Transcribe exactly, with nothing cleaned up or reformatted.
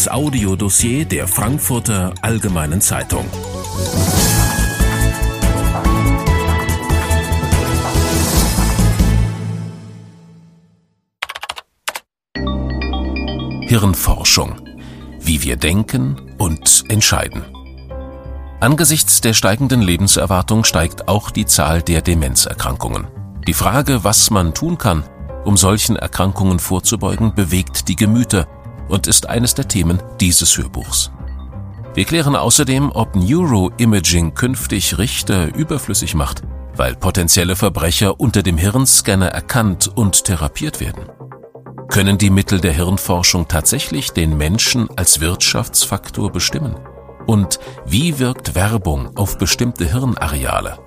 Das Audiodossier der Frankfurter Allgemeinen Zeitung. Hirnforschung. Wie wir denken und entscheiden. Angesichts der steigenden Lebenserwartung steigt auch die Zahl der Demenzerkrankungen. Die Frage, was man tun kann, um solchen Erkrankungen vorzubeugen, bewegt die Gemüter und ist eines der Themen dieses Hörbuchs. Wir klären außerdem, ob Neuroimaging künftig Richter überflüssig macht, weil potenzielle Verbrecher unter dem Hirnscanner erkannt und therapiert werden. Können die Mittel der Hirnforschung tatsächlich den Menschen als Wirtschaftsfaktor bestimmen? Und wie wirkt Werbung auf bestimmte Hirnareale?